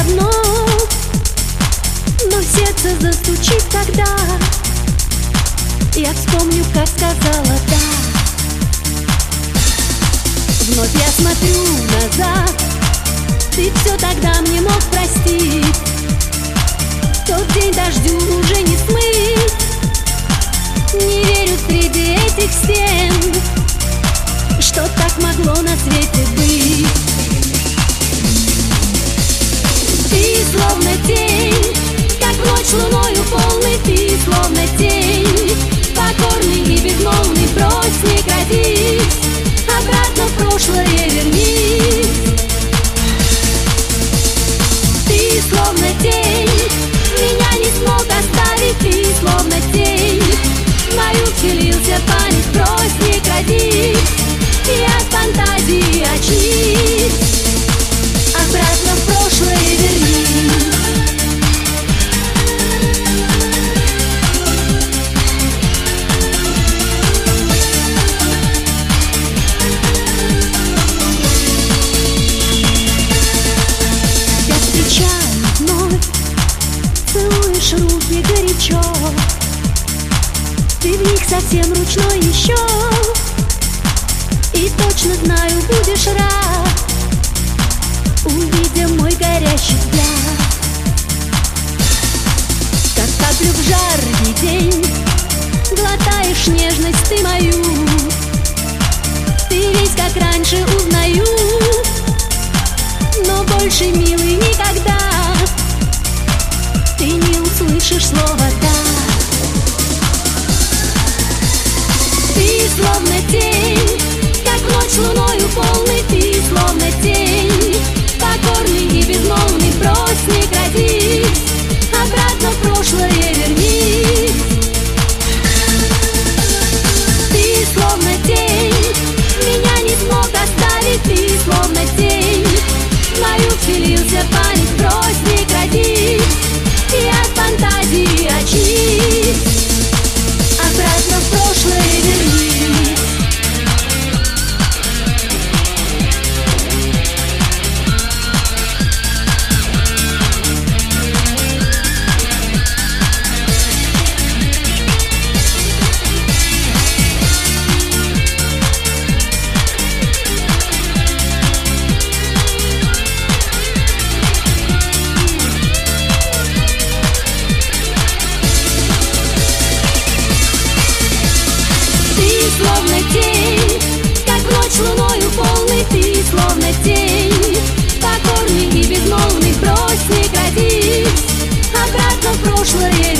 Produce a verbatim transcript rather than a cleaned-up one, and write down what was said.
давно, но сердце застучит, когда я вспомню, как сказала «да». Вновь я смотрю назад, ты все тогда мне мог простить. Тот день дождю уже не смыть. Не верю среди этих стен, что так могло на свете быть. Ты словно тень, как ночь луною полной. Ты словно тень, покорный и безмолвный. Брось, не крадись, обратно в прошлое вернись. Ты словно тень, меня не смог оставить. Ты словно тень, в мою вселился память. Брось, не крадись, и от фантазии очнись. Обратно в прошлое вернись. Я встречаю вновь, целуешь руки горячо. Ты в них совсем ручной еще, и точно знаю, будешь рад, увидя мой горящий взгляд. Как каплю в жаркий день глотаешь нежность ты мою. Ты весь как раньше узнаю, но больше, милый, никогда ты не услышишь слова «да». Ты словно тень, как ночь луною полной. Ты словно тень, покорный и безмолвный. Брось, не крадись, обратно в прошлое вернись. Ты словно тень, меня не смог оставить. Ты словно тень, в мою вселился память. Брось, не крадись, и от фантазии очнись. Обратно в прошлое вернись. Словно тень, как ночь луною полной. Ты словно тень, покорный и безмолвный. Брось, не крадись, обратно в прошлое